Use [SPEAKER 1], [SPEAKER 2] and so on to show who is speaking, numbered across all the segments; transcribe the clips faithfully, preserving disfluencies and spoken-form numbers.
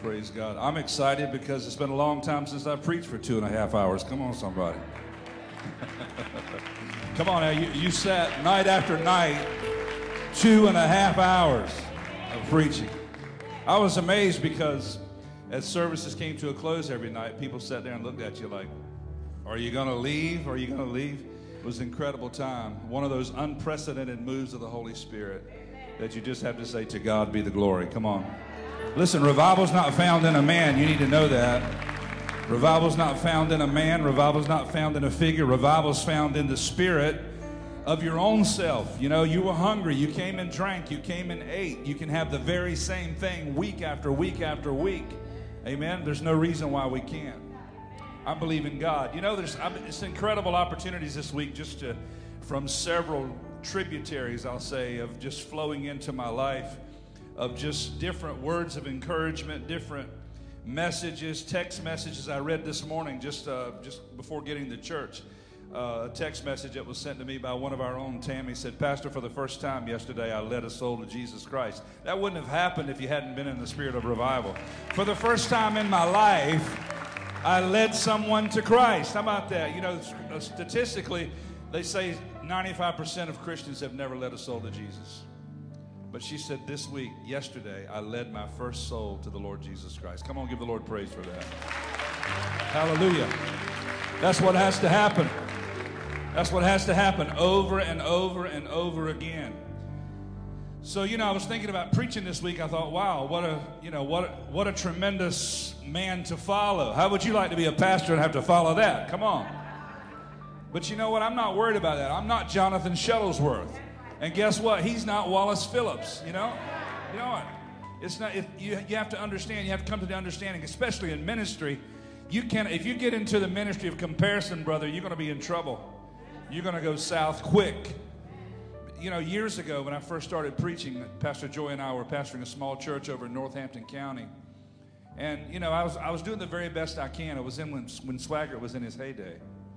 [SPEAKER 1] Praise God. I'm excited because it's been a long time since I've preached for two and a half hours. Come on, somebody. Come on now, you, you sat night after night, two and a half hours of preaching. I was amazed because as services came to a close every night, people sat there and looked at you like, are you going to leave? Are you going to leave? It was an incredible time. One of those unprecedented moves of the Holy Spirit that you just have to say, to God be the glory. Come on. Listen, revival's not found in a man. You need to know that. Revival's not found in a man. Revival's not found in a figure. Revival's found in the spirit of your own self. You know, you were hungry. You came and drank. You came and ate. You can have the very same thing week after week after week. Amen? There's no reason why we can't. I believe in God. You know, there's it's incredible opportunities this week just to, from several tributaries, I'll say, of just flowing into my life, of just different words of encouragement, different messages, text messages I read this morning just uh, just before getting to church. Uh, a text message that was sent to me by one of our own, Tammy, said, Pastor, for the first time yesterday, I led a soul to Jesus Christ. That wouldn't have happened if you hadn't been in the spirit of revival. For the first time in my life, I led someone to Christ. How about that? You know, statistically, they say ninety-five percent of Christians have never led a soul to Jesus. But she said this week, yesterday, I led my first soul to the Lord Jesus Christ. Come on, give the Lord praise for that. Hallelujah. That's what has to happen. That's what has to happen over and over and over again. So, you know, I was thinking about preaching this week. I thought, wow, what a, you know, what, what a tremendous man to follow. How would you like to be a pastor and have to follow that? Come on. But you know what? I'm not worried about that. I'm not Jonathan Shuttlesworth. And guess what? He's not Wallace Phillips, you know? You know what? It's not, if you, you have to understand, you have to come to the understanding, especially in ministry. You can, if you get into the ministry of comparison, brother, you're going to be in trouble. You're going to go south quick. You know, years ago when I first started preaching, Pastor Joy and I were pastoring a small church over in Northampton County. And, you know, I was I was doing the very best I can. It was in when, when Swaggart was in his heyday.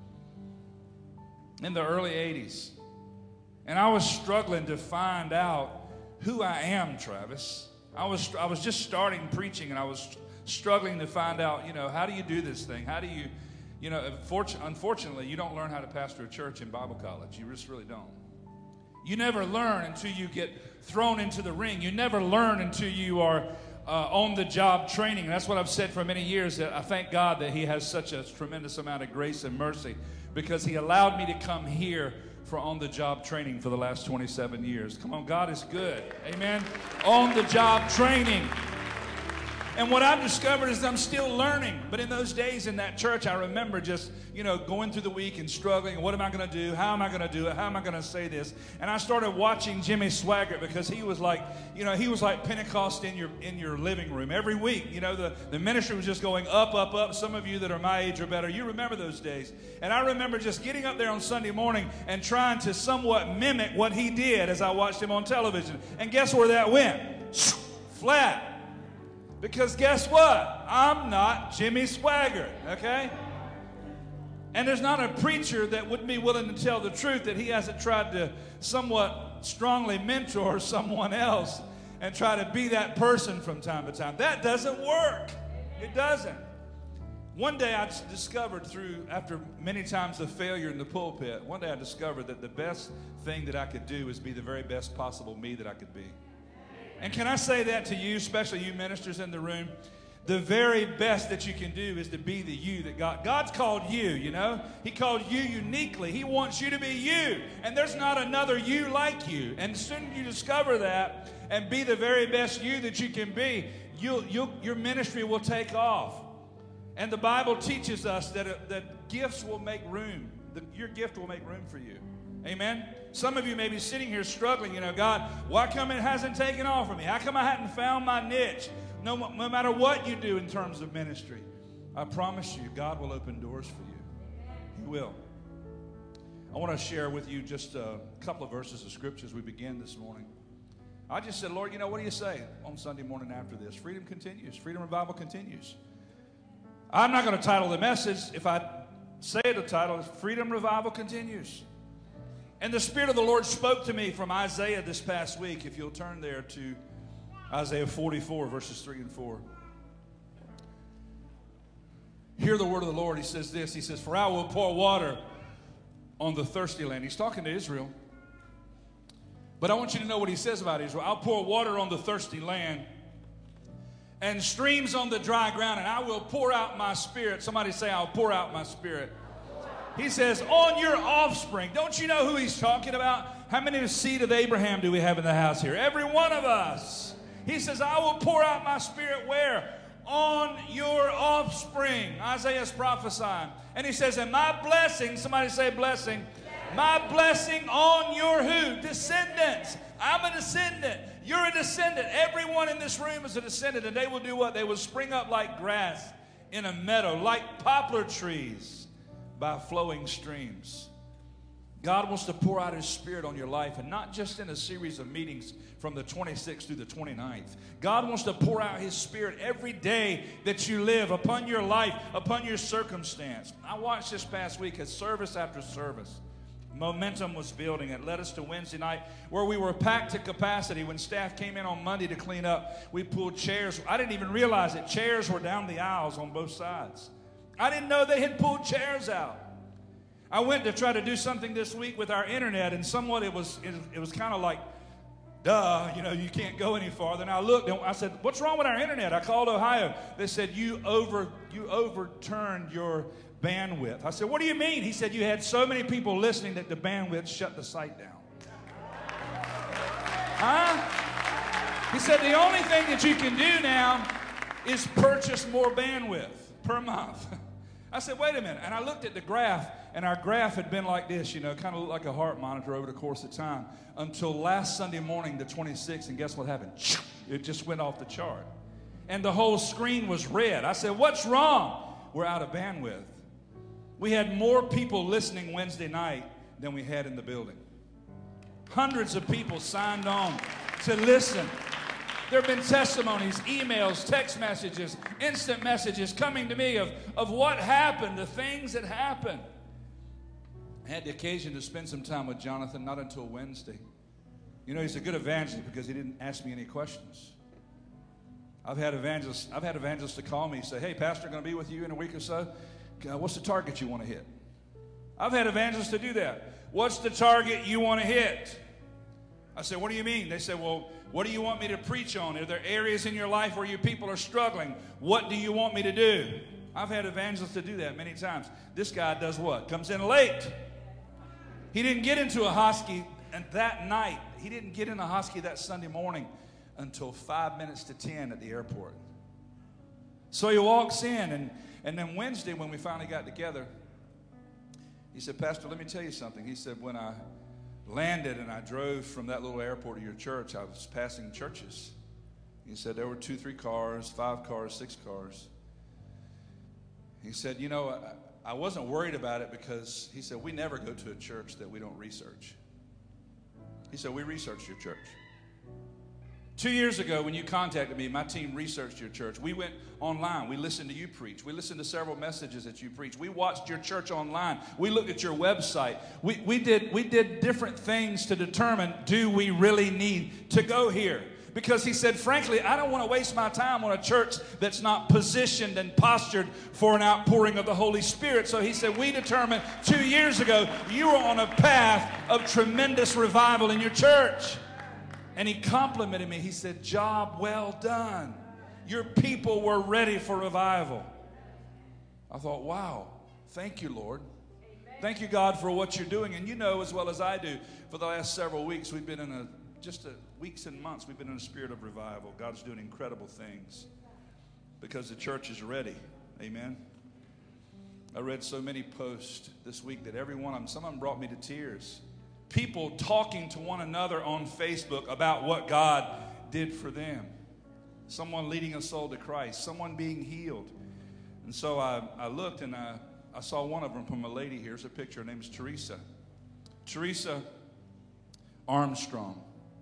[SPEAKER 1] In the early eighties. And I was struggling to find out who I am, Travis. I was I was just starting preaching, and I was struggling to find out, you know, how do you do this thing? How do you, you know, unfortunately, you don't learn how to pastor a church in Bible college. You just really don't. You never learn until you get thrown into the ring. You never learn until you are uh, on-the-job training. That's what I've said for many years, that I thank God that He has such a tremendous amount of grace and mercy, because He allowed me to come here for on-the-job training for the last twenty-seven years. Come on, God is good. Amen? On-the-job training. And what I've discovered is I'm still learning. But in those days in that church, I remember just, you know, going through the week and struggling. What am I going to do? How am I going to do it? How am I going to say this? And I started watching Jimmy Swaggart, because he was like, you know, he was like Pentecost in your in your living room. Every week, you know, the, the ministry was just going up, up, up. Some of you that are my age or better, you remember those days. And I remember just getting up there on Sunday morning and trying to somewhat mimic what he did as I watched him on television. And guess where that went? Flat. Because guess what? I'm not Jimmy Swaggart, okay? And there's not a preacher that wouldn't be willing to tell the truth that he hasn't tried to somewhat strongly mentor someone else and try to be that person from time to time. That doesn't work. It doesn't. One day I discovered through, after many times of failure in the pulpit, one day I discovered that the best thing that I could do is be the very best possible me that I could be. And can I say that to you, especially you ministers in the room? The very best that you can do is to be the you that God, God's called you, you know? He called you uniquely. He wants you to be you. And there's not another you like you. And as soon as you discover that and be the very best you that you can be, you'll, you'll, your ministry will take off. And the Bible teaches us that, uh, that gifts will make room. The, your gift will make room for you. Amen? Some of you may be sitting here struggling, you know, God, why come it hasn't taken off for me? How come I hadn't found my niche? No, no matter what you do in terms of ministry, I promise you, God will open doors for you. He will. I want to share with you just a couple of verses of scripture as we begin this morning. I just said, Lord, you know, what do you say on Sunday morning after this? Freedom continues. Freedom Revival continues. I'm not going to title the message. If I say the title, it's Freedom Revival Continues. And the Spirit of the Lord spoke to me from Isaiah this past week. If you'll turn there to Isaiah forty-four, verses three and four. Hear the word of the Lord. He says this. He says, for I will pour water on the thirsty land. He's talking to Israel. But I want you to know what he says about Israel. I'll pour water on the thirsty land and streams on the dry ground, and I will pour out my spirit. Somebody say, I'll pour out my spirit. He says, on your offspring. Don't you know who he's talking about? How many of the seed of Abraham do we have in the house here? Every one of us. He says, I will pour out my spirit where? On your offspring. Isaiah's prophesying. And he says, and my blessing, somebody say blessing. My blessing on your who? Descendants. I'm a descendant. You're a descendant. Everyone in this room is a descendant. And they will do what? They will spring up like grass in a meadow, like poplar trees by flowing streams. God wants to pour out his spirit on your life, and not just in a series of meetings from the twenty-sixth through the twenty-ninth. God wants to pour out his spirit every day that you live upon your life, upon your circumstance. I watched this past week as service after service. Momentum was building. It led us to Wednesday night where we were packed to capacity. When staff came in on Monday to clean up, we pulled chairs. I didn't even realize that chairs were down the aisles on both sides. I didn't know they had pulled chairs out. I went to try to do something this week with our internet, and somewhat it was it, it was kind of like, duh, you know, you can't go any farther. And I looked, and I said, what's wrong with our internet? I called Ohio. They said, you over you overturned your bandwidth. I said, what do you mean? He said, you had so many people listening that the bandwidth shut the site down. Huh? He said, the only thing that you can do now is purchase more bandwidth per month. I said, wait a minute. And I looked at the graph, and our graph had been like this, you know, kind of looked like a heart monitor over the course of time until last Sunday morning, the twenty-sixth, and guess what happened? It just went off the chart. And the whole screen was red. I said, what's wrong? We're out of bandwidth. We had more people listening Wednesday night than we had in the building. Hundreds of people signed on to listen. There have been testimonies, emails, text messages, instant messages coming to me of, of what happened, the things that happened. I had the occasion to spend some time with Jonathan, not until Wednesday. You know, he's a good evangelist because he didn't ask me any questions. I've had evangelists, I've had evangelists to call me and say, hey, Pastor, going to be with you in a week or so. Uh, what's the target you want to hit? I've had evangelists to do that. What's the target you want to hit? I said, what do you mean? They said, well, what do you want me to preach on? Are there areas in your life where your people are struggling? What do you want me to do? I've had evangelists to do that many times. This guy does what? Comes in late. He didn't get into a hosky and that night. He didn't get in a hosky that Sunday morning until five minutes to ten at the airport. So he walks in, and, and then Wednesday when we finally got together, he said, Pastor, let me tell you something. He said, when I landed and I drove from that little airport to your church, I was passing churches. He said there were two, three cars, five cars, six cars. He said, you know, I, I wasn't worried about it because, he said, we never go to a church that we don't research. He said, we researched your church. Two years ago when you contacted me, my team researched your church. We went online. We listened to you preach. We listened to several messages that you preached. We watched your church online. We looked at your website. We, we, did, we did different things to determine, do we really need to go here? Because he said, frankly, I don't want to waste my time on a church that's not positioned and postured for an outpouring of the Holy Spirit. So he said, we determined two years ago you were on a path of tremendous revival in your church. And he complimented me. He said, job well done. Your people were ready for revival. I thought, wow, thank you, Lord. Amen. Thank you, God, for what you're doing. And you know as well as I do, for the last several weeks, we've been in a, just a, weeks and months, we've been in a spirit of revival. God's doing incredible things because the church is ready. Amen. I read so many posts this week that every one of them, some of them brought me to tears. People talking to one another on Facebook about what God did for them. Someone leading a soul to Christ. Someone being healed. And so I, I looked and I, I saw one of them from a lady. Here's a picture. Her name is Teresa. Teresa Armstrong.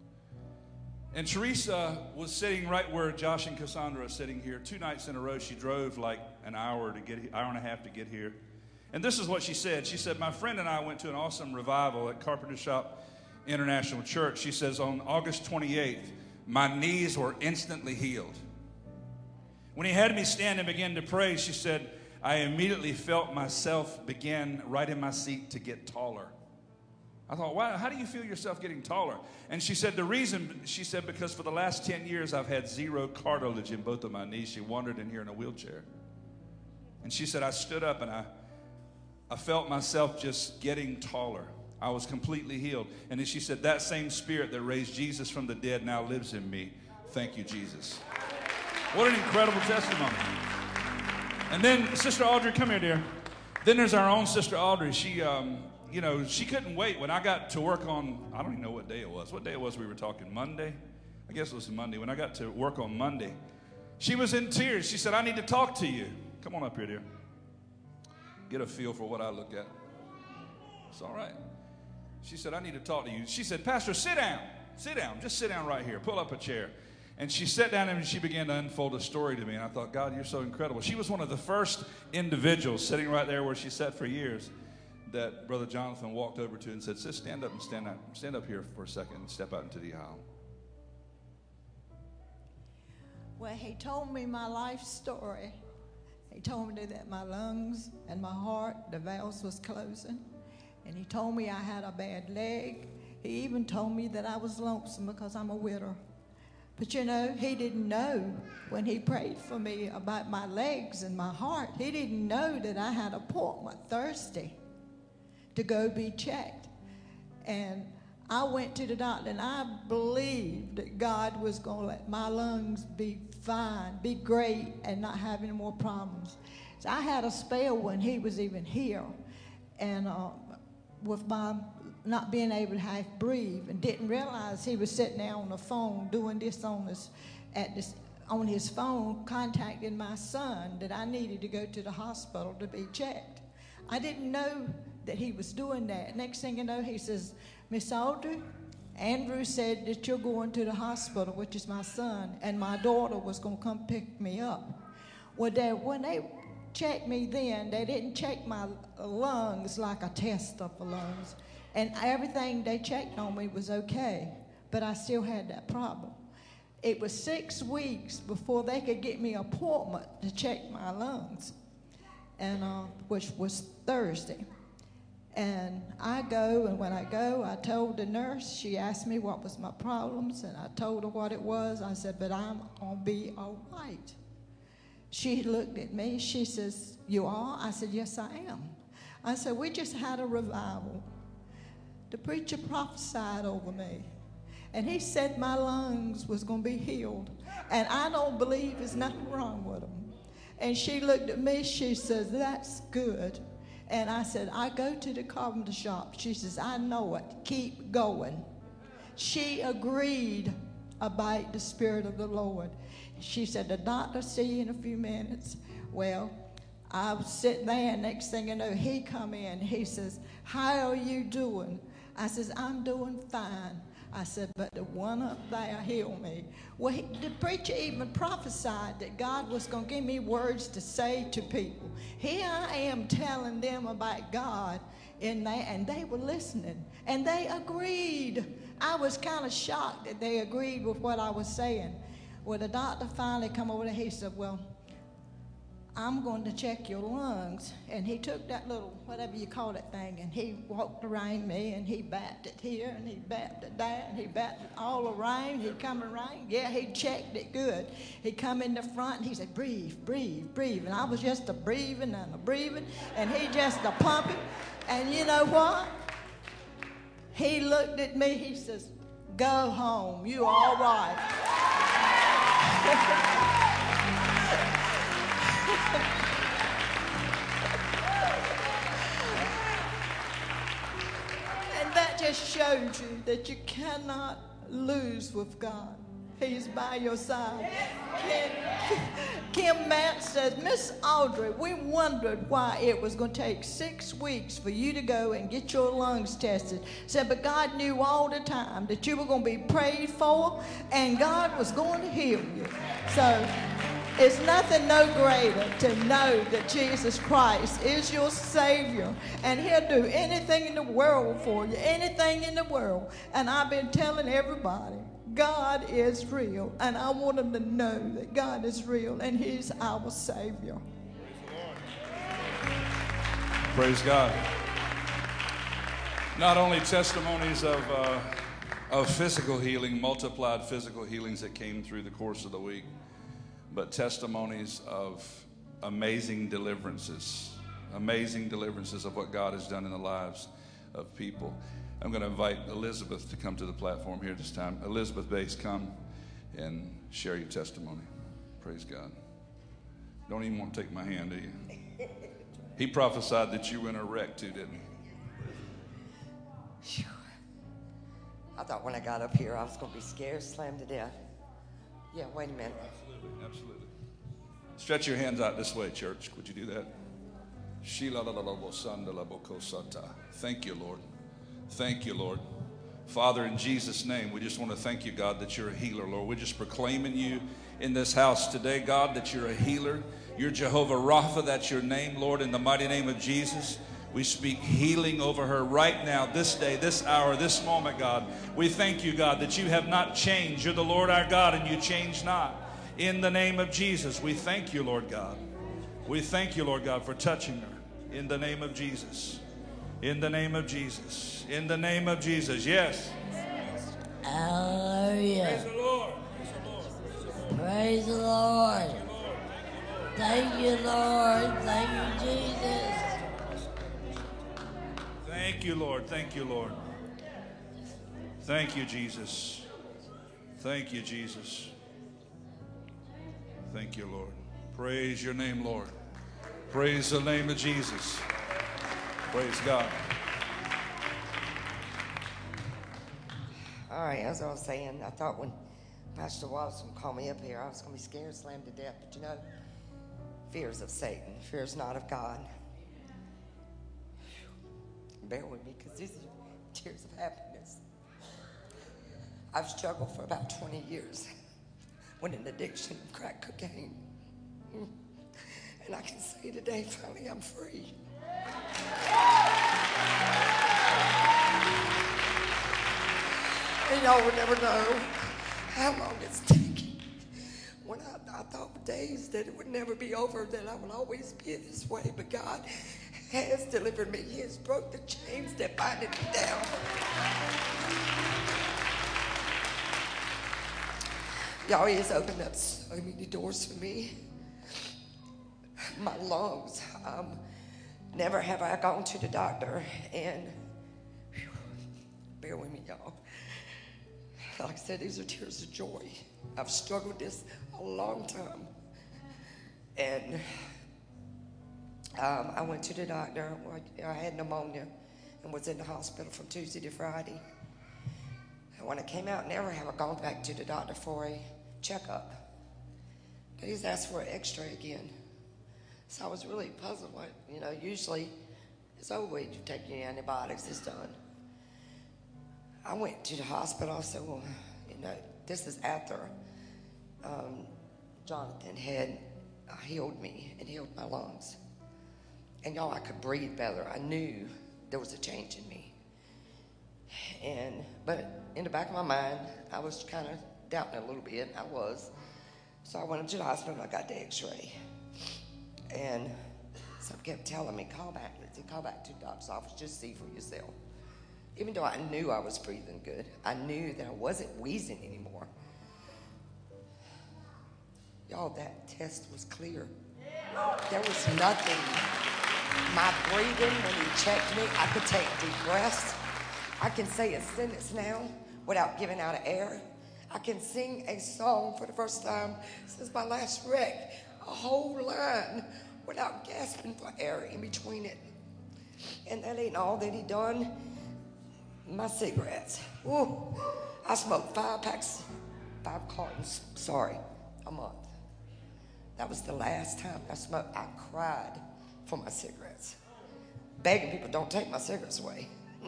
[SPEAKER 1] And Teresa was sitting right where Josh and Cassandra are sitting here. Two nights in a row, she drove like an hour to get, hour and a half to get here. And this is what she said. She said, my friend and I went to an awesome revival at Carpenter Shop International Church. She says, on August twenty-eighth, my knees were instantly healed. When he had me stand and begin to pray, she said, I immediately felt myself begin right in my seat to get taller. I thought, wow, how do you feel yourself getting taller? And she said, the reason, she said, because for the last ten years, I've had zero cartilage in both of my knees. She wandered in here in a wheelchair. And she said, I stood up and I, I felt myself just getting taller. I was completely healed. And then she said, that same spirit that raised Jesus from the dead now lives in me. Thank you, Jesus. What an incredible testimony. And then, Sister Audrey, come here, dear. Then there's our own Sister Audrey. She, um, you know, she couldn't wait. When I got to work on, I don't even know what day it was. What day it was we were talking? Monday? I guess it was Monday. When I got to work on Monday, she was in tears. She said, I need to talk to you. Come on up here, dear. Get a feel for what I look at. It's all right. She said, I need to talk to you. She said, Pastor, sit down. Sit down. Just sit down right here. Pull up a chair. And she sat down and she began to unfold a story to me. And I thought, God, you're so incredible. She was one of the first individuals sitting right there where she sat for years that Brother Jonathan walked over to and said, sis, stand up and stand up. Stand up here for a second and step out into the aisle.
[SPEAKER 2] Well, he told me my life story. He told me that my lungs and my heart, the valves was closing. And he told me I had a bad leg. He even told me that I was lonesome because I'm a widow. But you know, he didn't know when he prayed for me about my legs and my heart, he didn't know that I had an appointment Thursday to go be checked. And I went to the doctor and I believed that God was going to let my lungs be fine, be great, and not have any more problems. So I had a spell when he was even here. And uh, with my not being able to half breathe, and didn't realize he was sitting there on the phone doing this on his, at this, on his phone, contacting my son that I needed to go to the hospital to be checked. I didn't know that he was doing that. Next thing you know, he says, Miss Audrey, Andrew said that you're going to the hospital, which is my son, and my daughter was going to come pick me up. Well, they, when they checked me then, they didn't check my lungs like a test of the lungs. And everything they checked on me was okay, but I still had that problem. It was six weeks before they could get me an appointment to check my lungs, and uh, which was Thursday. And I go, and when I go, I told the nurse, she asked me what was my problems, and I told her what it was. I said, but I'm going to be all right. She looked at me, she says, you are? I said, yes, I am. I said, we just had a revival. The preacher prophesied over me, and he said my lungs was going to be healed, and I don't believe there's nothing wrong with them. And she looked at me, she says, that's good. And I said, I go to the carpenter shop. She says, I know it. Keep going. She agreed about the Spirit of the Lord. She said, the doctor see you in a few minutes. Well, I was sitting there, and next thing you know, he come in. He says, how are you doing? I says, I'm doing fine. I said, but the one up there healed me. Well, he, the preacher even prophesied that God was going to give me words to say to people. Here I am telling them about God in there, and they were listening, and they agreed. I was kind of shocked that they agreed with what I was saying. Well, the doctor finally come over there. He said, well, I'm going to check your lungs. And he took that little, whatever you call that thing, and he walked around me, and he bapped it here, and he bapped it there, and he bapped it all around. He come around. Yeah, he checked it good. He come in the front, and he said, breathe, breathe, breathe. And I was just a breathing and a breathing, and he just a pumping. And you know what? He looked at me. He says, go home. You all right. And that just shows you that you cannot lose with God. He's by your side. Kim, Kim Matt says, Miss Audrey, we wondered why it was going to take six weeks for you to go and get your lungs tested. Said, but God knew all the time that you were going to be prayed for and God was going to heal you. So it's nothing no greater to know that Jesus Christ is your Savior, and he'll do anything in the world for you, anything in the world. And I've been telling everybody, God is real, and I want them to know that God is real, and he's our Savior.
[SPEAKER 1] Praise God. Not only testimonies of, uh, of physical healing, multiplied physical healings that came through the course of the week, but testimonies of amazing deliverances, amazing deliverances of what God has done in the lives of people. I'm going to invite Elizabeth to come to the platform here this time. Elizabeth Bass, come and share your testimony. Praise God. Don't even want to take my hand, do you? He prophesied that you were in a wreck too, didn't he?
[SPEAKER 3] I thought when I got up here I was going to be scared, slammed to death. Yeah, wait a minute.
[SPEAKER 1] Absolutely, absolutely. Stretch your hands out this way, church. Would you do that? Thank you, Lord. Thank you, Lord. Father, in Jesus' name, we just want to thank you, God, that you're a healer, Lord. We're just proclaiming you in this house today, God, that you're a healer. You're Jehovah Rapha. That's your name, Lord, in the mighty name of Jesus. We speak healing over her right now, this day, this hour, this moment, God. We thank you, God, that you have not changed. You're the Lord our God, and you change not. In the name of Jesus, we thank you, Lord God. We thank you, Lord God, for touching her. In the name of Jesus. In the name of Jesus. In the name of Jesus. Yes.
[SPEAKER 4] Hallelujah.
[SPEAKER 1] Praise the Lord.
[SPEAKER 4] Praise the Lord. Thank you, Lord. Thank you, Jesus.
[SPEAKER 1] Thank you, Lord. Thank you, Lord. Thank you, Jesus. Thank you, Jesus. Thank you, Lord. Praise your name, Lord. Praise the name of Jesus. Praise God.
[SPEAKER 3] All right, as I was saying, I thought when Pastor Watson called me up here, I was going to be scared, slammed to death. But you know, fear is of Satan. Fear is not of God. Bear with me, because these are tears of happiness. I've struggled for about twenty years with an addiction of crack cocaine. And I can say today, finally, I'm free. And y'all would never know how long it's taken. When I, I thought for days that it would never be over, that I would always be this way, but God has delivered me. He has broke the chains that binded me down. Y'all, He has opened up so many doors for me. My lungs, um, never have I gone to the doctor, and whew, bear with me, y'all. Like I said, these are tears of joy. I've struggled this a long time. And um, I went to the doctor. I had pneumonia and was in the hospital from Tuesday to Friday. And when I came out, never have I gone back to the doctor for a checkup. He's asked for an x-ray again. So I was really puzzled. Like, you know, usually it's over with. You take your antibiotics, it's done. I went to the hospital. I said, well, you know, this is after um, Jonathan had uh, healed me and healed my lungs. And y'all, I could breathe better. I knew there was a change in me. And, but in the back of my mind, I was kind of doubting a little bit. I was. So I went into the hospital and I got the x-ray. And some kept telling me, call back, Lindsay, call back to the doctor's office, just see for yourself. Even though I knew I was breathing good, I knew that I wasn't wheezing anymore. Y'all, that test was clear. There was nothing. My breathing, when he checked me, I could take deep breaths. I can say a sentence now without giving out of air. I can sing a song for the first time since my last wreck, a whole line without gasping for air in between it. And that ain't all that he done. My cigarettes. Ooh, I smoked five packs, five cartons, sorry, a month. That was the last time I smoked. I cried for my cigarettes, begging people, don't take my cigarettes away.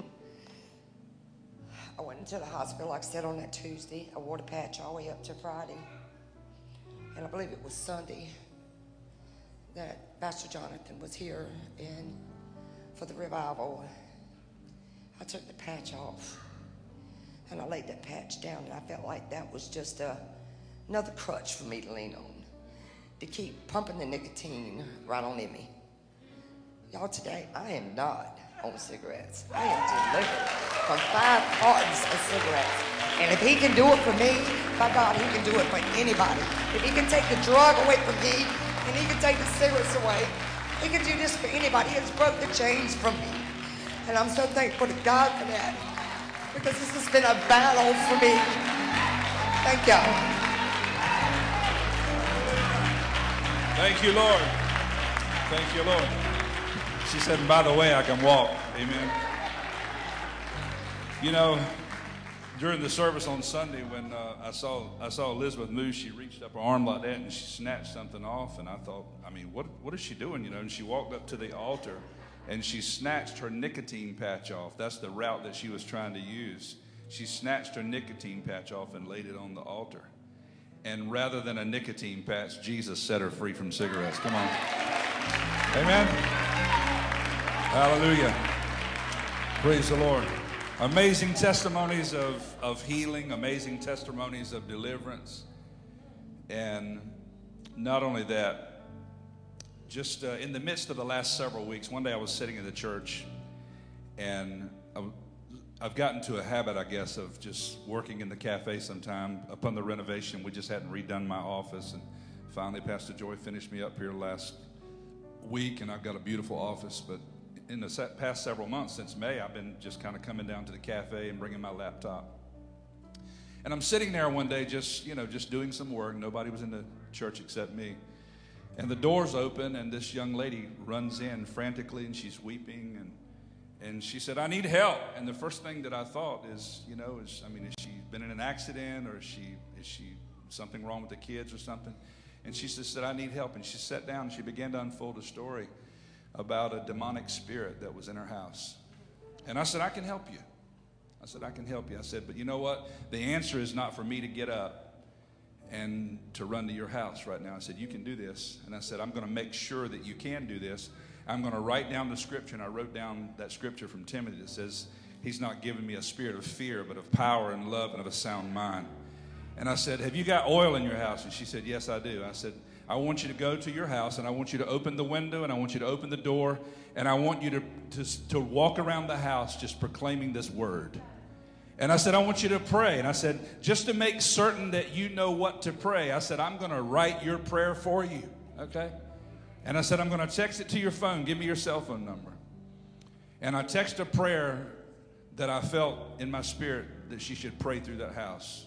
[SPEAKER 3] I went into the hospital, like I said, on that Tuesday. I wore the patch all the way up to Friday. And I believe it was Sunday that Pastor Jonathan was here and for the revival. I took the patch off and I laid that patch down, and I felt like that was just a, another crutch for me to lean on, to keep pumping the nicotine right on in me. Y'all, today, I am not on cigarettes. I am delivered from five cartons of cigarettes. And if he can do it for me, by God, he can do it for anybody. If he can take the drug away from me, and he can take the cigarettes away, he can do this for anybody. He has broke the chains from me. And I'm so thankful to God for that, because this has been a battle for me. Thank y'all.
[SPEAKER 1] Thank you, Lord. Thank you, Lord. She said, and by the way, I can walk. Amen. You know, during the service on Sunday, when uh, I saw I saw Elizabeth move, she reached up her arm like that and she snatched something off. And I thought, I mean, what what is she doing? You know, and she walked up to the altar and she snatched her nicotine patch off. That's the route that she was trying to use. She snatched her nicotine patch off and laid it on the altar. And rather than a nicotine patch, Jesus set her free from cigarettes. Come on. Amen. Hallelujah. Praise the Lord. Amazing testimonies of, of healing, amazing testimonies of deliverance. And not only that, just uh, in the midst of the last several weeks, one day I was sitting in the church, and I, I've gotten to a habit, I guess, of just working in the cafe sometime. Upon the renovation, we just hadn't redone my office, and finally Pastor Joy finished me up here last week, and I've got a beautiful office. But in the past several months, since May, I've been just kind of coming down to the cafe and bringing my laptop. And I'm sitting there one day just, you know, just doing some work. Nobody was in the church except me. And the door's open, and this young lady runs in frantically, and she's weeping, and And she said, I need help. And the first thing that I thought is, you know, is, I mean, has she been in an accident, or is she, is she something wrong with the kids or something? And she just said, I need help. And she sat down and she began to unfold a story about a demonic spirit that was in her house. And I said, I can help you. I said, I can help you. I said, but you know what? The answer is not for me to get up and to run to your house right now. I said, you can do this. And I said, I'm going to make sure that you can do this. I'm going to write down the scripture, and I wrote down that scripture from Timothy that says, he's not giving me a spirit of fear, but of power and love and of a sound mind. And I said, have you got oil in your house? And she said, yes, I do. I said, I want you to go to your house, and I want you to open the window, and I want you to open the door, and I want you to, to, to walk around the house just proclaiming this word. And I said, I want you to pray. And I said, just to make certain that you know what to pray, I said, I'm going to write your prayer for you, okay? And I said, I'm going to text it to your phone. Give me your cell phone number. And I texted a prayer that I felt in my spirit that she should pray through that house.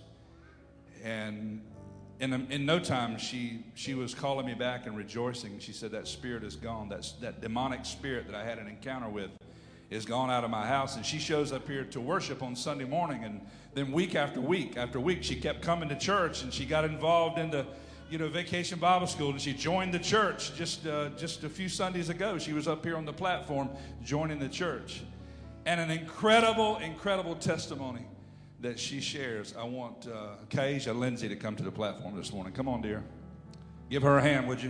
[SPEAKER 1] And in, in no time, she, she was calling me back and rejoicing. She said, that spirit is gone. That's, that demonic spirit that I had an encounter with is gone out of my house. And she shows up here to worship on Sunday morning. And then week after week after week, she kept coming to church, and she got involved in the you know, Vacation Bible School, and she joined the church just uh, just a few Sundays ago. She was up here on the platform joining the church. And an incredible, incredible testimony that she shares. I want uh, Kaisha Lindsay to come to the platform this morning. Come on, dear. Give her a hand, would you?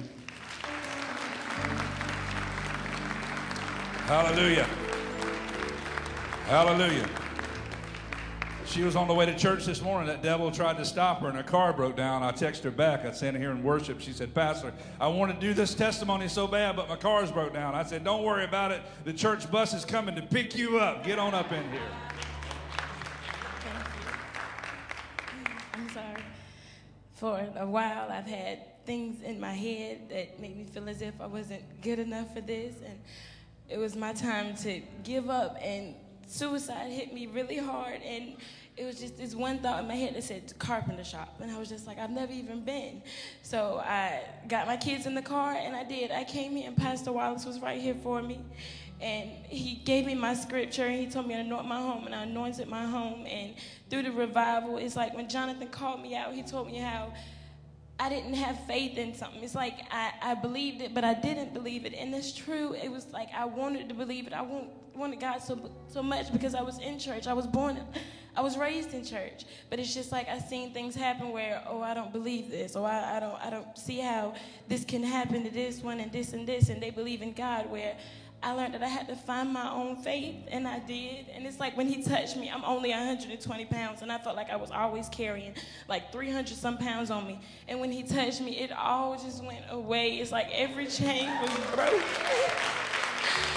[SPEAKER 1] Hallelujah. Hallelujah. She was on the way to church this morning. That devil tried to stop her, and her car broke down. I texted her back. I sat here in worship. She said, Pastor, I want to do this testimony so bad, but my car's broke down. I said, don't worry about it. The church bus is coming to pick you up. Get on up in here.
[SPEAKER 5] I'm sorry. For a while, I've had things in my head that made me feel as if I wasn't good enough for this, and it was my time to give up, and suicide hit me really hard, and it was just this one thought in my head that said carpenter shop, and I was just like, I've never even been. So I got my kids in the car, and I did. I came here, and Pastor Wallace was right here for me, and he gave me my scripture, and he told me to anoint my home, and I anointed my home. And through the revival, it's like when Jonathan called me out, he told me how I didn't have faith in something. It's like I, I believed it, but I didn't believe it. And it's true. It was like I wanted to believe it. I want, wanted God so so much because I was in church. I was born, I was raised in church. But it's just like I seen things happen where, oh, I don't believe this. Or I, I don't I don't see how this can happen to this one and this and this. And they believe in God, where I learned that I had to find my own faith, and I did. And it's like when he touched me, I'm only one hundred twenty pounds, and I felt like I was always carrying like three hundred some pounds on me. And when he touched me, it all just went away. It's like every chain was broken.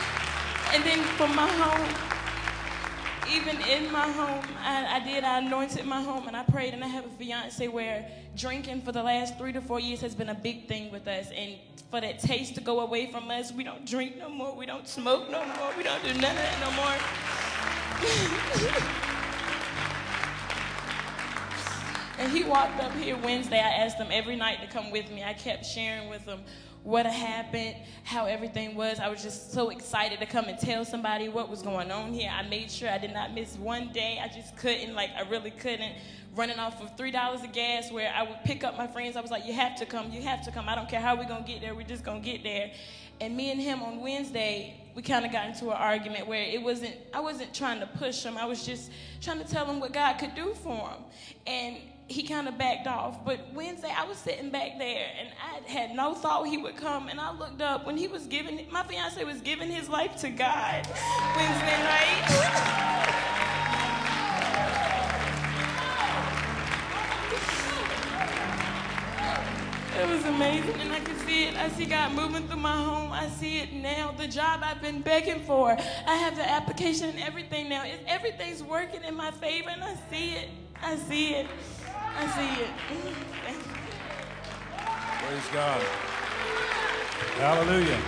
[SPEAKER 5] And then for my home, even in my home, I, I did, I anointed my home and I prayed, and I have a fiance where drinking for the last three to four years has been a big thing with us. And for that taste to go away from us, we don't drink no more, we don't smoke no more, we don't do none of that no more. And he walked up here Wednesday. I asked him every night to come with me. I kept sharing with him what had happened, how everything was. I was just so excited to come and tell somebody what was going on here. I made sure I did not miss one day. I just couldn't, like I really couldn't. Running off of three dollars of gas where I would pick up my friends. I was like, you have to come, you have to come. I don't care how we're going to get there, we're just going to get there. And me and him on Wednesday, we kind of got into an argument where it wasn't, I wasn't trying to push him. I was just trying to tell him what God could do for him. And he kind of backed off. But Wednesday, I was sitting back there, and I had no thought he would come. And I looked up when he was giving, my fiance was giving his life to God Wednesday night. It was amazing, and I can see it. I see God moving through my home. I see it now. The job I've been begging for. I have the application and everything now. It, everything's working in my favor, and I see it. I see it. I see it.
[SPEAKER 1] Praise God. Hallelujah.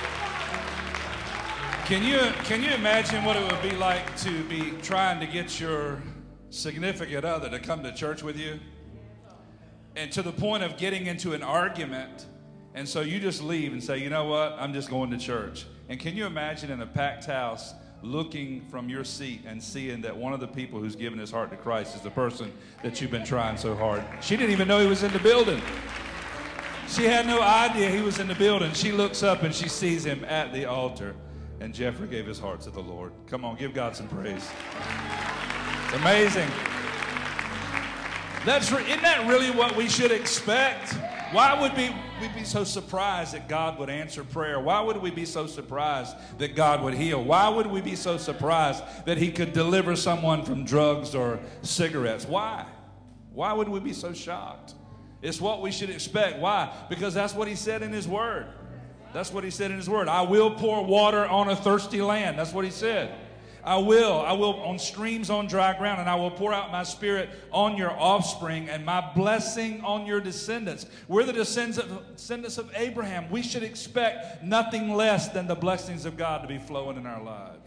[SPEAKER 1] Can you, can you imagine what it would be like to be trying to get your significant other to come to church with you? And to the point of getting into an argument, and so you just leave and say, you know what, I'm just going to church. And can you imagine in a packed house looking from your seat and seeing that one of the people who's given his heart to Christ is the person that you've been trying so hard? She didn't even know he was in the building. She had no idea he was in the building. She looks up and she sees him at the altar, and Jeffrey gave his heart to the Lord. Come on, give God some praise. It's amazing. That's, isn't that really what we should expect? Why would we, we be so surprised that God would answer prayer? Why would we be so surprised that God would heal? Why would we be so surprised that he could deliver someone from drugs or cigarettes? Why? Why would we be so shocked? It's what we should expect. Why? Because that's what he said in his word. That's what he said in his word. I will pour water on a thirsty land. That's what he said. I will, I will on streams on dry ground, and I will pour out my spirit on your offspring and my blessing on your descendants. We're the descendants of, descendants of Abraham. We should expect nothing less than the blessings of God to be flowing in our lives.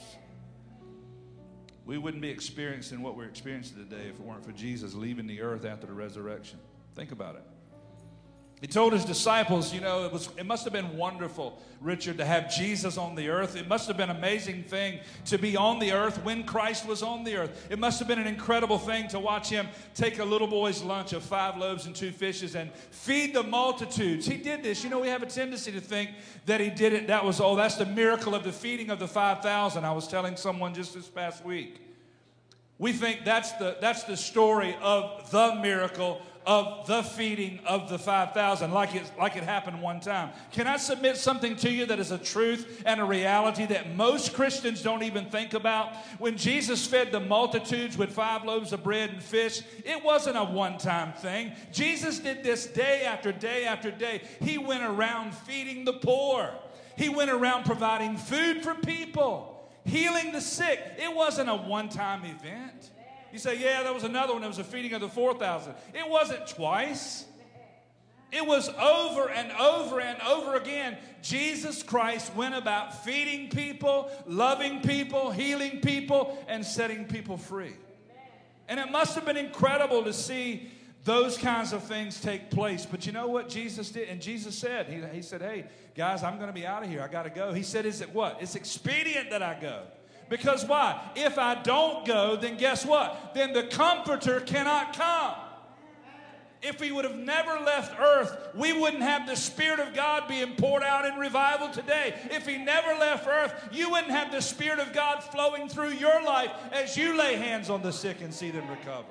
[SPEAKER 1] We wouldn't be experiencing what we're experiencing today if it weren't for Jesus leaving the earth after the resurrection. Think about it. He told his disciples, you know, it was it must have been wonderful, Richard, to have Jesus on the earth. It must have been an amazing thing to be on the earth when Christ was on the earth. It must have been an incredible thing to watch him take a little boy's lunch of five loaves and two fishes and feed the multitudes. He did this. You know, we have a tendency to think that he did it. That was, oh, that's the miracle of the feeding of the five thousand. I was telling someone just this past week. We think that's the that's the story of the miracle of the feeding of the five thousand, like it, like it happened one time. Can I submit something to you that is a truth and a reality that most Christians don't even think about? When Jesus fed the multitudes with five loaves of bread and fish, it wasn't a one-time thing. Jesus did this day after day after day. He went around feeding the poor. He went around providing food for people, healing the sick. It wasn't a one-time event. You say, yeah, there was another one. There was a feeding of the four thousand. It wasn't twice. It was over and over and over again. Jesus Christ went about feeding people, loving people, healing people, and setting people free. And it must have been incredible to see those kinds of things take place. But you know what Jesus did? And Jesus said, he, he said, hey, guys, I'm going to be out of here. I got to go. He said, is it what? It's expedient that I go. Because why? If I don't go, then guess what? Then the Comforter cannot come. If he would have never left earth, we wouldn't have the Spirit of God being poured out in revival today. If he never left earth, you wouldn't have the Spirit of God flowing through your life as you lay hands on the sick and see them recover.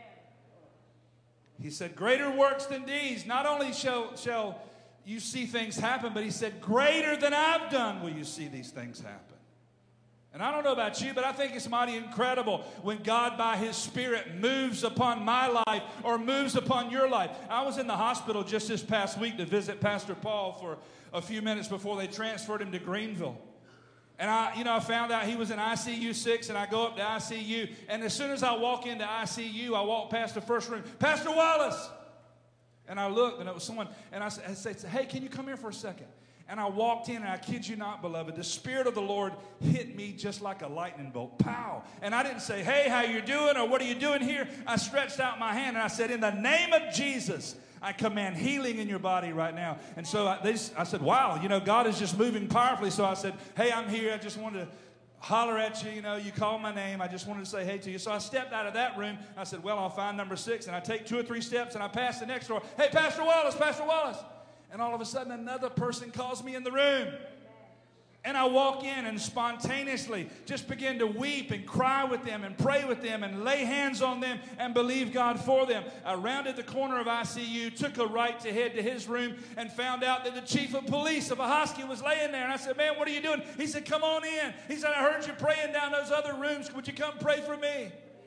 [SPEAKER 1] He said, greater works than these. Not only shall, shall you see things happen, but he said, greater than I've done will you see these things happen. And I don't know about you, but I think it's mighty incredible when God by his Spirit moves upon my life or moves upon your life. I was in the hospital just this past week to visit Pastor Paul for a few minutes before they transferred him to Greenville. And I, you know, I found out he was in I C U six, and I go up to I C U, and as soon as I walk into I C U, I walk past the first room, Pastor Wallace. And I looked, and it was someone, and I said, hey, can you come here for a second? And I walked in, and I kid you not, beloved, the Spirit of the Lord hit me just like a lightning bolt. Pow! And I didn't say, hey, how you doing, or what are you doing here? I stretched out my hand, and I said, in the name of Jesus, I command healing in your body right now. And so I, they just, I said, wow, you know, God is just moving powerfully. So I said, hey, I'm here. I just wanted to holler at you. You know, you called my name. I just wanted to say hey to you. So I stepped out of that room. I said, well, I'll find number six. And I take two or three steps, and I pass the next door. Hey, Pastor Wallace, Pastor Wallace. And all of a sudden, another person calls me in the room. And I walk in and spontaneously just begin to weep and cry with them and pray with them and lay hands on them and believe God for them. I rounded the corner of I C U, took a right to head to his room, and found out that the chief of police of Ahoskie was laying there. And I said, man, what are you doing? He said, come on in. He said, I heard you praying down those other rooms. Would you come pray for me?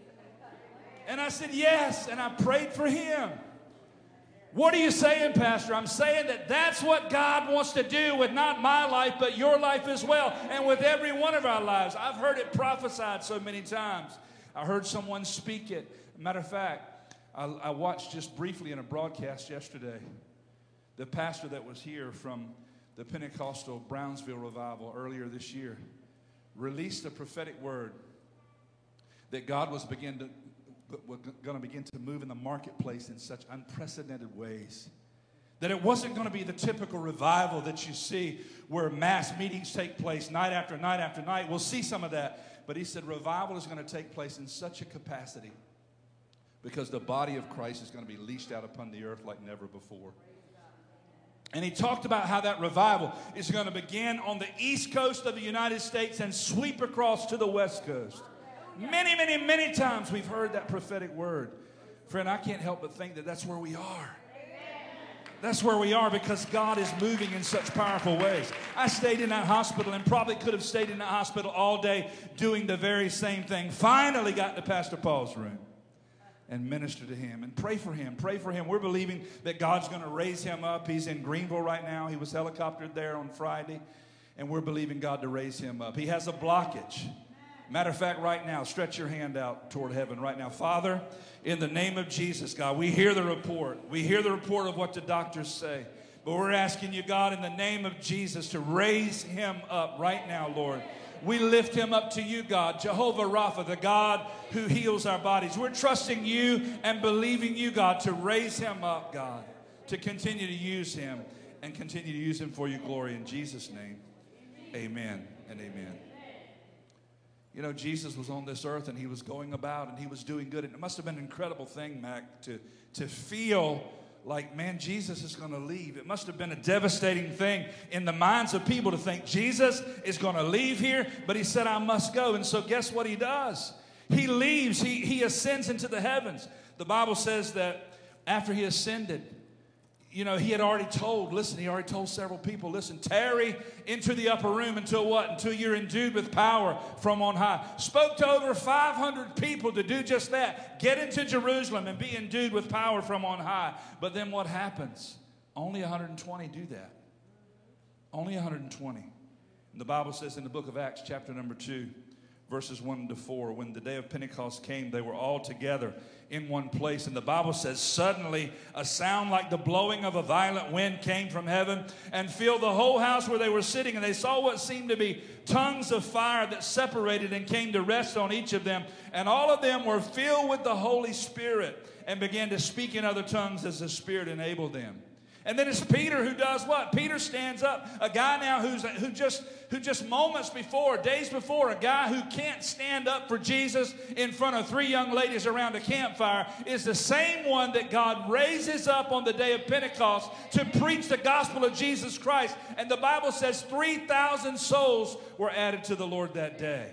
[SPEAKER 1] And I said, yes. And I prayed for him. What are you saying, Pastor? I'm saying that that's what God wants to do with not my life, but your life as well, and with every one of our lives. I've heard it prophesied so many times. I heard someone speak it. Matter of fact, I, I watched just briefly in a broadcast yesterday, the pastor that was here from the Pentecostal Brownsville revival earlier this year released a prophetic word that God was beginning to we're going to begin to move in the marketplace in such unprecedented ways. That it wasn't going to be the typical revival that you see where mass meetings take place night after night after night. We'll see some of that. But he said revival is going to take place in such a capacity because the body of Christ is going to be leashed out upon the earth like never before. And he talked about how that revival is going to begin on the east coast of the United States and sweep across to the west coast. Many, many, many times we've heard that prophetic word. Friend, I can't help but think that that's where we are. That's where we are because God is moving in such powerful ways. I stayed in that hospital and probably could have stayed in that hospital all day doing the very same thing. Finally got to Pastor Paul's room and minister to him and pray for him. Pray for him. We're believing that God's going to raise him up. He's in Greenville right now. He was helicoptered there on Friday, and we're believing God to raise him up. He has a blockage. Matter of fact, right now, stretch your hand out toward heaven right now. Father, in the name of Jesus, God, we hear the report. We hear the report of what the doctors say. But we're asking you, God, in the name of Jesus, to raise him up right now, Lord. We lift him up to you, God, Jehovah Rapha, the God who heals our bodies. We're trusting you and believing you, God, to raise him up, God, to continue to use him and continue to use him for your glory. In Jesus' name, amen and amen. You know, Jesus was on this earth and he was going about and he was doing good. And it must have been an incredible thing, Mac, to, to feel like, man, Jesus is going to leave. It must have been a devastating thing in the minds of people to think Jesus is going to leave here. But he said, I must go. And so guess what he does? He leaves. He, he ascends into the heavens. The Bible says that after he ascended, you know, he had already told, listen, he already told several people, listen, tarry into the upper room until what? Until you're endued with power from on high. Spoke to over five hundred people to do just that. Get into Jerusalem and be endued with power from on high. But then what happens? Only one hundred twenty do that. Only one hundred twenty. And the Bible says in the book of Acts, chapter number two, verses one to four, when the day of Pentecost came, they were all together in one place. And the Bible says, suddenly a sound like the blowing of a violent wind came from heaven and filled the whole house where they were sitting. And they saw what seemed to be tongues of fire that separated and came to rest on each of them. And all of them were filled with the Holy Spirit and began to speak in other tongues as the Spirit enabled them. And then it's Peter who does what? Peter stands up, a guy now who's who just who just moments before, days before, a guy who can't stand up for Jesus in front of three young ladies around a campfire is the same one that God raises up on the day of Pentecost to preach the gospel of Jesus Christ. And the Bible says three thousand souls were added to the Lord that day.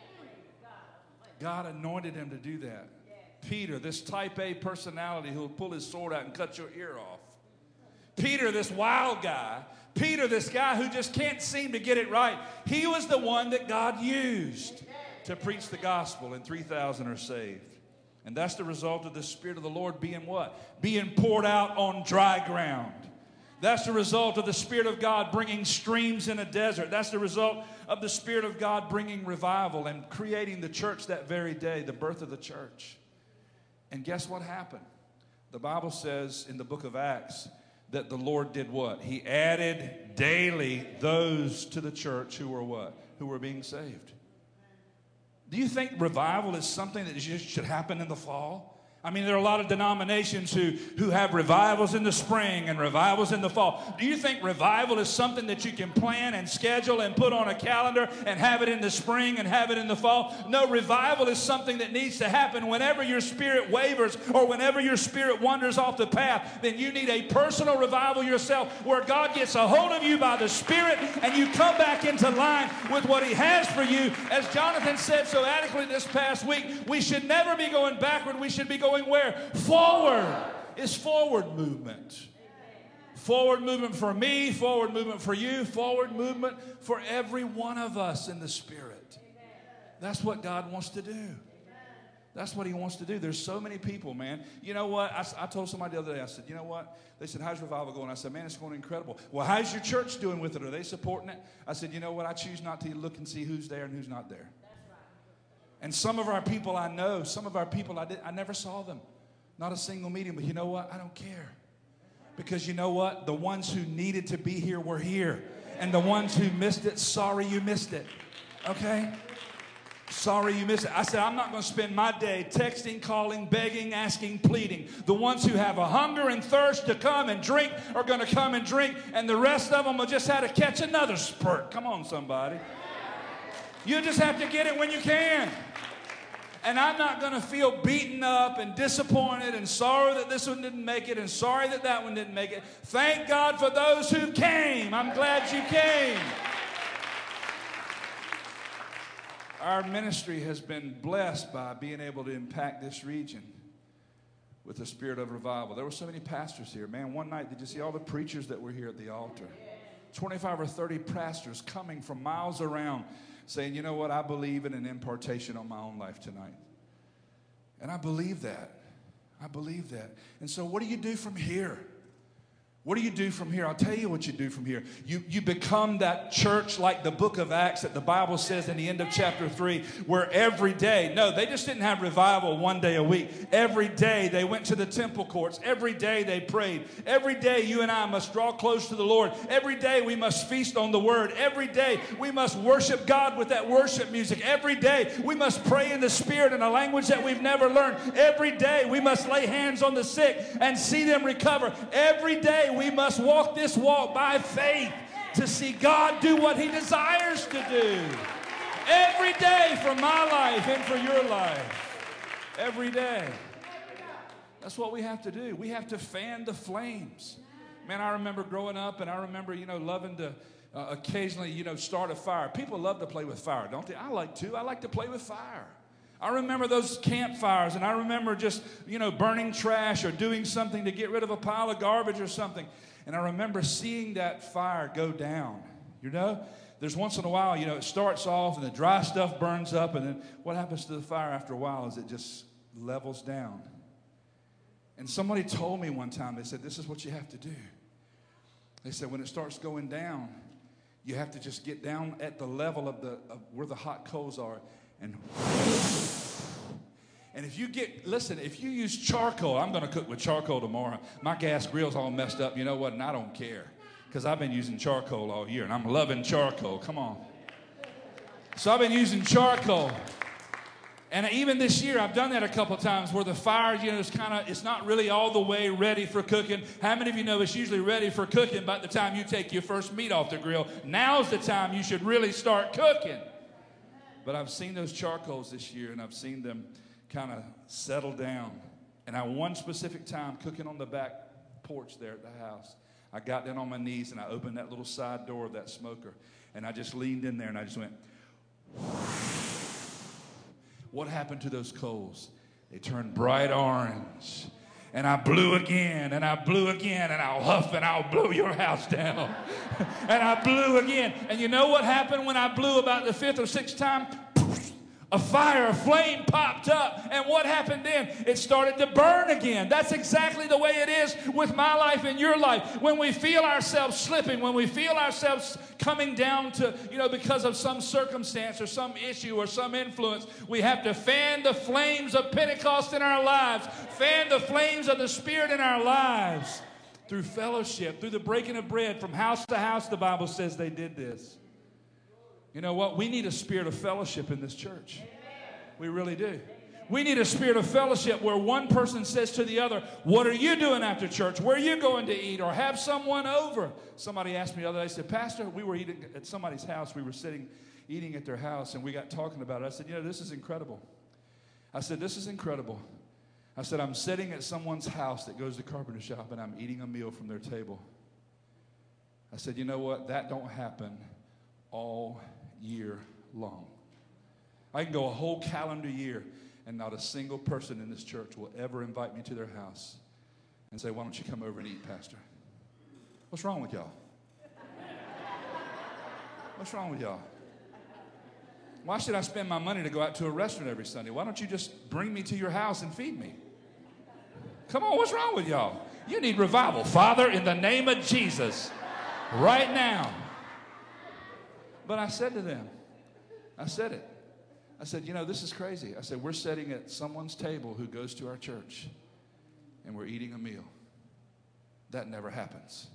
[SPEAKER 1] God anointed him to do that. Peter, this type A personality who will pull his sword out and cut your ear off. Peter, this wild guy. Peter, this guy who just can't seem to get it right. He was the one that God used to preach the gospel, and three thousand are saved. And that's the result of the Spirit of the Lord being what? Being poured out on dry ground. That's the result of the Spirit of God bringing streams in a desert. That's the result of the Spirit of God bringing revival and creating the church that very day, the birth of the church. And guess what happened? The Bible says in the book of Acts that the Lord did what? He added daily those to the church who were what? Who were being saved. Do you think revival is something that just should happen in the fall? I mean, there are a lot of denominations who, who have revivals in the spring and revivals in the fall. Do you think revival is something that you can plan and schedule and put on a calendar and have it in the spring and have it in the fall? No, revival is something that needs to happen whenever your spirit wavers or whenever your spirit wanders off the path. Then you need a personal revival yourself where God gets a hold of you by the Spirit and you come back into line with what He has for you. As Jonathan said so adequately this past week, we should never be going backward. We should be going where? Forward. It's forward movement. Forward movement for me, forward movement for you, forward movement for every one of us in the Spirit. That's what God wants to do. That's what He wants to do. There's so many people, man. You know what? I, I told somebody the other day, I said, you know what? They said, how's revival going? I said, man, it's going incredible. Well, how's your church doing with it? Are they supporting it? I said, you know what? I choose not to look and see who's there and who's not there. And some of our people I know, some of our people I did, I never saw them. Not a single meeting, but you know what? I don't care. Because you know what? The ones who needed to be here were here. And the ones who missed it, sorry you missed it. Okay? Sorry you missed it. I said, I'm not going to spend my day texting, calling, begging, asking, pleading. The ones who have a hunger and thirst to come and drink are going to come and drink. And the rest of them will just have to catch another spurt. Come on, somebody. You just have to get it when you can. And I'm not going to feel beaten up and disappointed and sorry that this one didn't make it and sorry that that one didn't make it. Thank God for those who came. I'm glad you came. Our ministry has been blessed by being able to impact this region with the spirit of revival. There were so many pastors here. Man, one night, did you see all the preachers that were here at the altar? twenty-five or thirty pastors coming from miles around saying, you know what, I believe in an impartation on my own life tonight. And I believe that. I believe that. And so what do you do from here? What do you do from here? I'll tell you what you do from here. You, you become that church like the book of Acts that the Bible says in the end of chapter three, where every day, no, they just didn't have revival one day a week. Every day they went to the temple courts. Every day they prayed. Every day you and I must draw close to the Lord. Every day we must feast on the Word. Every day we must worship God with that worship music. Every day we must pray in the Spirit in a language that we've never learned. Every day we must lay hands on the sick and see them recover. Every day we must walk this walk by faith to see God do what He desires to do. Every day for my life and for your life. Every day. That's what we have to do. We have to fan the flames. Man, I remember growing up and I remember, you know, loving to uh, occasionally, you know, start a fire. People love to play with fire, don't they? I like to. I like to play with fire. I remember those campfires, and I remember just, you know, burning trash or doing something to get rid of a pile of garbage or something. And I remember seeing that fire go down, you know. There's once in a while, you know, it starts off and the dry stuff burns up, and then what happens to the fire after a while is it just levels down. And somebody told me one time, they said, this is what you have to do. They said, when it starts going down, you have to just get down at the level of the of where the hot coals are. And, and if you get, listen, if you use charcoal, I'm going to cook with charcoal tomorrow. My gas grill's all messed up. You know what? And I don't care because I've been using charcoal all year, and I'm loving charcoal. Come on. So I've been using charcoal. And even this year, I've done that a couple times where the fire, you know, is kind of, it's not really all the way ready for cooking. How many of you know it's usually ready for cooking by the time you take your first meat off the grill? Now's the time you should really start cooking. But I've seen those charcoals this year, and I've seen them kind of settle down. And I one specific time, cooking on the back porch there at the house, I got down on my knees, and I opened that little side door of that smoker, and I just leaned in there, and I just went, what happened to those coals? They turned bright orange. And I blew again, and I blew again, and I'll huff and I'll blow your house down. And I blew again. And you know what happened when I blew about the fifth or sixth time? A fire, a flame popped up, and what happened then? It started to burn again. That's exactly the way it is with my life and your life. When we feel ourselves slipping, when we feel ourselves coming down to, you know, because of some circumstance or some issue or some influence, we have to fan the flames of Pentecost in our lives, fan the flames of the Spirit in our lives through fellowship, through the breaking of bread. From house to house, the Bible says they did this. You know what? We need a spirit of fellowship in this church. We really do. We need a spirit of fellowship where one person says to the other, what are you doing after church? Where are you going to eat? Or have someone over. Somebody asked me the other day, said, Pastor, we were eating at somebody's house. We were sitting, eating at their house, and we got talking about it. I said, you know, this is incredible. I said, this is incredible. I said, I'm sitting at someone's house that goes to carpenter shop, and I'm eating a meal from their table. I said, you know what? That don't happen all year long. I can go a whole calendar year and not a single person in this church will ever invite me to their house and say, why don't you come over and eat, Pastor? What's wrong with y'all? What's wrong with y'all? Why should I spend my money to go out to a restaurant every Sunday? Why don't you just bring me to your house and feed me? Come on, what's wrong with y'all? You need revival. Father, in the name of Jesus, right now. But I said to them, I said it. I said, you know, this is crazy. I said, we're sitting at someone's table who goes to our church, and we're eating a meal. That never happens.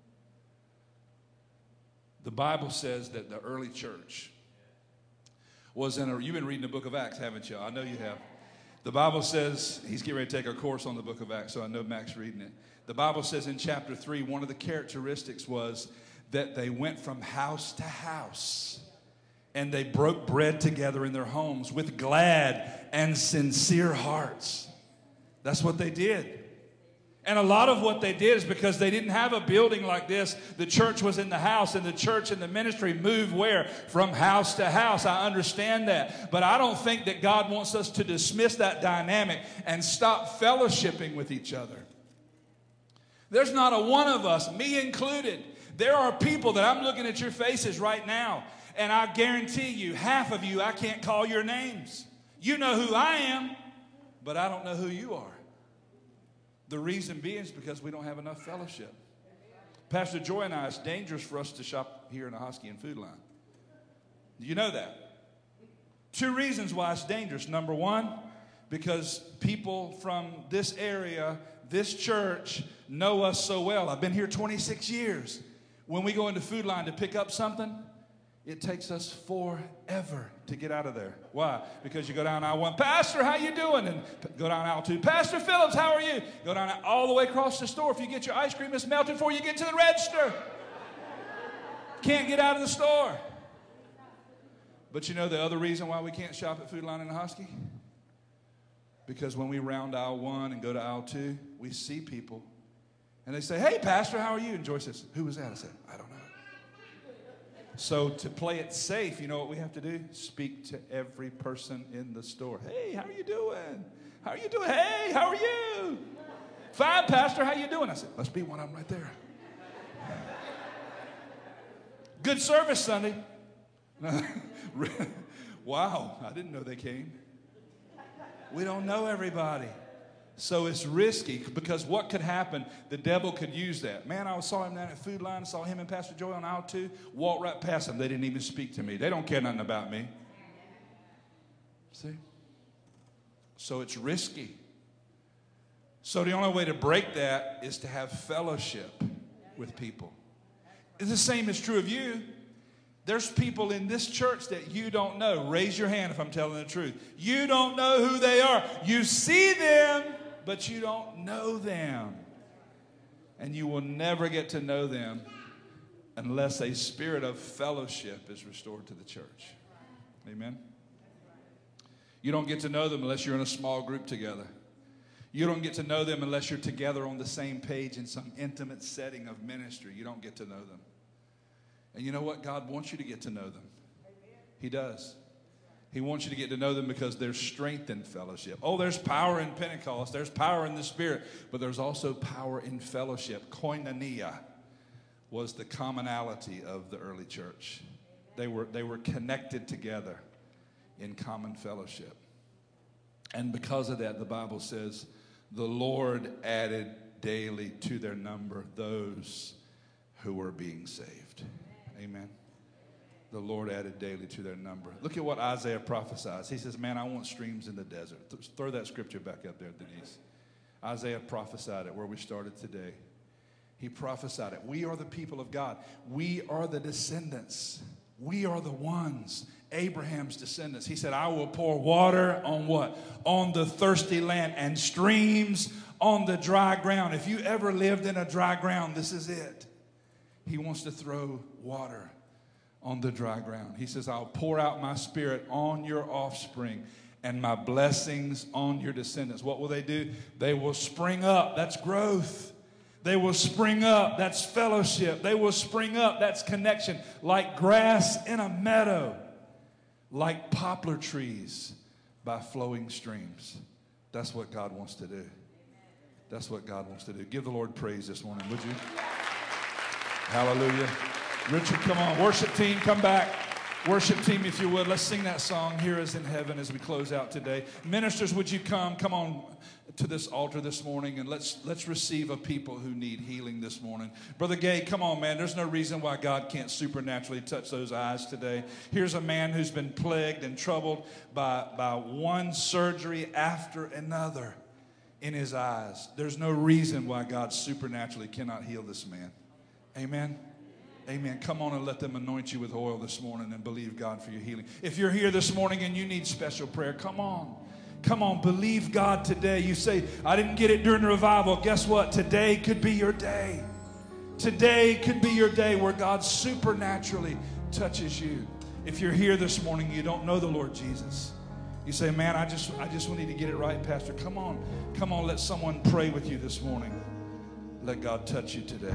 [SPEAKER 1] The Bible says that the early church was in a, you've been reading the book of Acts, haven't you? I know you have. The Bible says, he's getting ready to take a course on the book of Acts, so I know Mac's reading it. The Bible says in chapter three, one of the characteristics was that they went from house to house and they broke bread together in their homes with glad and sincere hearts. That's what they did. And a lot of what they did is because they didn't have a building like this. The church was in the house, and the church and the ministry moved where? From house to house. I understand that. But I don't think that God wants us to dismiss that dynamic and stop fellowshipping with each other. There's not a one of us, me included. There are people that I'm looking at your faces right now, and I guarantee you, half of you, I can't call your names. You know who I am, but I don't know who you are. The reason being is because we don't have enough fellowship. Pastor Joy and I, it's dangerous for us to shop here in the Husky and Food Line. You know that. Two reasons why it's dangerous. Number one, because people from this area, this church, know us so well. I've been here twenty-six years. When we go into Food Line to pick up something, it takes us forever to get out of there. Why? Because you go down aisle one, Pastor, how you doing? And go down aisle two, Pastor Phillips, how are you? Go down all the way across the store. If you get your ice cream, it's melted before you get to the register. Can't get out of the store. But you know the other reason why we can't shop at Food Line in the Husky? Because when we round aisle one and go to aisle two, we see people. And they say, hey, Pastor, how are you? And Joyce says, who was that? I said, I don't know. So to play it safe, you know what we have to do? Speak to every person in the store. Hey, how are you doing? How are you doing? Hey, how are you? Fine, Pastor, how you doing? I said, must be one of them right there. Good service Sunday. Wow, I didn't know they came. We don't know everybody. So it's risky, because what could happen? The devil could use that. Man, I saw him down at Food Line. I saw him and Pastor Joy on aisle two. Walked right past them. They didn't even speak to me. They don't care nothing about me. See? So it's risky. So the only way to break that is to have fellowship with people. The same is true of you. There's people in this church that you don't know. Raise your hand if I'm telling the truth. You don't know who they are. You see them, but you don't know them. And you will never get to know them unless a spirit of fellowship is restored to the church. Amen? You don't get to know them unless you're in a small group together. You don't get to know them unless you're together on the same page in some intimate setting of ministry. You don't get to know them. And you know what? God wants you to get to know them. He does. He wants you to get to know them because there's strength in fellowship. Oh, there's power in Pentecost. There's power in the Spirit. But there's also power in fellowship. Koinonia was the commonality of the early church. They were, they were connected together in common fellowship. And because of that, the Bible says, the Lord added daily to their number those who were being saved. Amen. The Lord added daily to their number. Look at what Isaiah prophesies. He says, man, I want streams in the desert. Th- throw that scripture back up there, Denise. Isaiah prophesied it where we started today. He prophesied it. We are the people of God. We are the descendants. We are the ones, Abraham's descendants. He said, I will pour water on what? On the thirsty land, and streams on the dry ground. If you ever lived in a dry ground, this is it. He wants to throw water on the dry ground. He says, I'll pour out my spirit on your offspring and my blessings on your descendants. What will they do? They will spring up. That's growth. They will spring up. That's fellowship. They will spring up. That's connection. Like grass in a meadow. Like poplar trees by flowing streams. That's what God wants to do. That's what God wants to do. Give the Lord praise this morning, would you? Hallelujah. Richard, come on. Worship team, come back. Worship team, if you would. Let's sing that song, Here Is in Heaven, as we close out today. Ministers, would you come? Come on to this altar this morning, and let's let's receive a people who need healing this morning. Brother Gay, come on, man. There's no reason why God can't supernaturally touch those eyes today. Here's a man who's been plagued and troubled by, by one surgery after another in his eyes. There's no reason why God supernaturally cannot heal this man. Amen. Amen. Come on and let them anoint you with oil this morning and believe God for your healing. If you're here this morning and you need special prayer, come on. Come on, believe God today. You say, I didn't get it during the revival. Guess what? Today could be your day. Today could be your day where God supernaturally touches you. If you're here this morning, you don't know the Lord Jesus. You say, man, I just, I just need to get it right, Pastor. Come on. Come on, let someone pray with you this morning. Let God touch you today.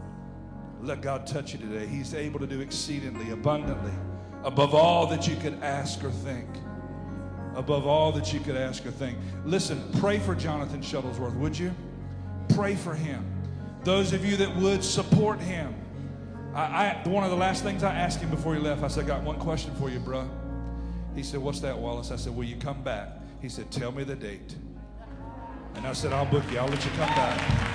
[SPEAKER 1] Let God touch you today. He's able to do exceedingly abundantly above all that you could ask or think. Above all that you could ask or think. Listen, pray for Jonathan Shuttlesworth, would you? Pray for him. Those of you that would, support him. I, I, one of the last things I asked him before he left, I said, I got one question for you, bro. He said, what's that, Wallace? I said, will you come back? He said, tell me the date. And I said, I'll book you. I'll let you come back.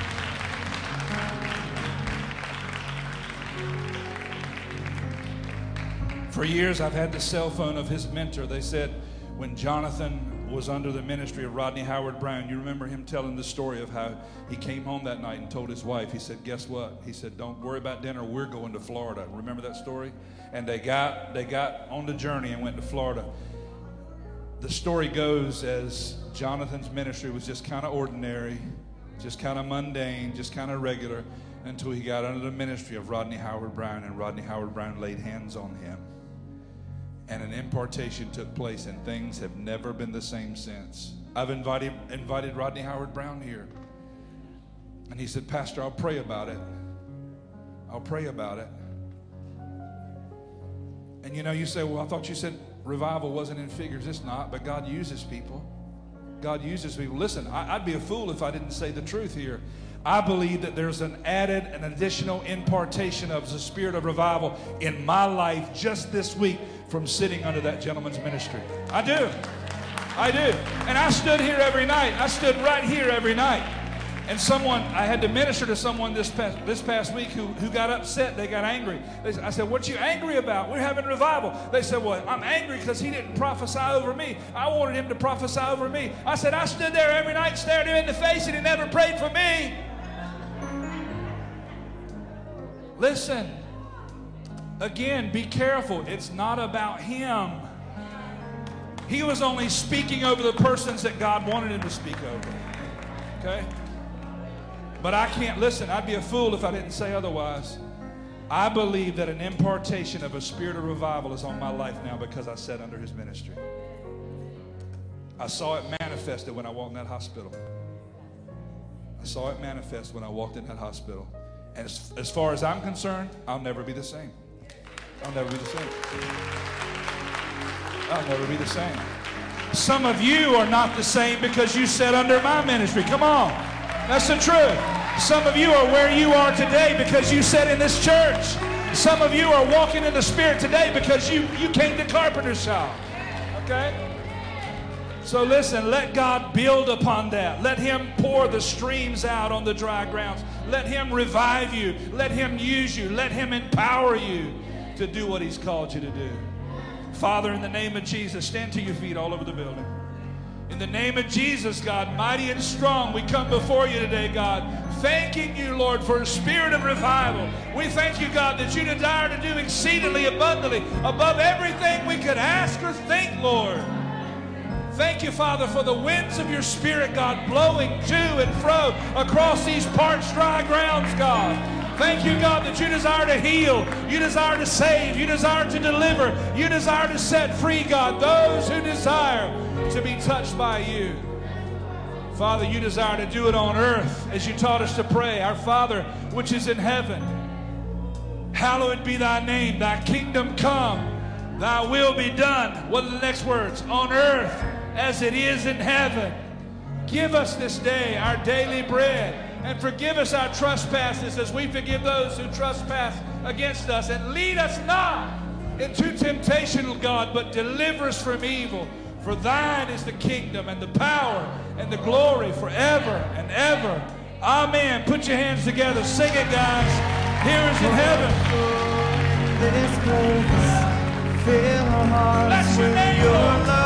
[SPEAKER 1] For years, I've had the cell phone of his mentor. They said when Jonathan was under the ministry of Rodney Howard Brown, you remember him telling the story of how he came home that night and told his wife, he said, guess what? He said, don't worry about dinner. We're going to Florida. Remember that story? And they got, they got on the journey and went to Florida. The story goes as Jonathan's ministry was just kind of ordinary, just kind of mundane, just kind of regular, until he got under the ministry of Rodney Howard Brown, and Rodney Howard Brown laid hands on him. And an impartation took place, and things have never been the same since. I've invited, invited Rodney Howard Brown here. And he said, Pastor, I'll pray about it. I'll pray about it. And you know, you say, well, I thought you said revival wasn't in figures. It's not, but God uses people. God uses people. Listen, I, I'd be a fool if I didn't say the truth here. I believe that there's an added, an additional impartation of the spirit of revival in my life just this week from sitting under that gentleman's ministry. I do. I do. And I stood here every night. I stood right here every night. And someone, I had to minister to someone this past, this past week who, who got upset. They got angry. They, I said, what you angry about? We're having revival. They said, well, I'm angry because he didn't prophesy over me. I wanted him to prophesy over me. I said, I stood there every night, stared him in the face, and he never prayed for me. Listen, again, be careful. It's not about him. He was only speaking over the persons that God wanted him to speak over. Okay? But I can't, listen, I'd be a fool if I didn't say otherwise. I believe that an impartation of a spirit of revival is on my life now because I sat under his ministry. I saw it manifested when I walked in that hospital. I saw it manifest when I walked in that hospital. And as, as far as I'm concerned, I'll never be the same. I'll never be the same. I'll never be the same. Some of you are not the same because you sat under my ministry. Come on. That's the truth. Some of you are where you are today because you sat in this church. Some of you are walking in the Spirit today because you, you came to Carpenter's shop. Okay? So listen, let God build upon that. Let him pour the streams out on the dry grounds. Let him revive you. Let him use you. Let him empower you to do what he's called you to do. Father, in the name of Jesus, stand to your feet all over the building. In the name of Jesus, God, mighty and strong, we come before you today, God, thanking you, Lord, for a spirit of revival. We thank you, God, that you desire to do exceedingly abundantly above everything we could ask or think, Lord. Thank you, Father, for the winds of your Spirit, God, blowing to and fro across these parched, dry grounds, God. Thank you, God, that you desire to heal, you desire to save, you desire to deliver, you desire to set free, God, those who desire to be touched by you. Father, you desire to do it on earth as you taught us to pray. Our Father, which is in heaven, hallowed be thy name, thy kingdom come, thy will be done. What are the next words? On earth as it is in heaven. Give us this day our daily bread, and forgive us our trespasses as we forgive those who trespass against us. And lead us not into temptation, God, but deliver us from evil. For thine is the kingdom and the power and the glory forever and ever. Amen. Put your hands together. Sing it, guys. Here is in heaven.
[SPEAKER 6] Fill our hearts with your love.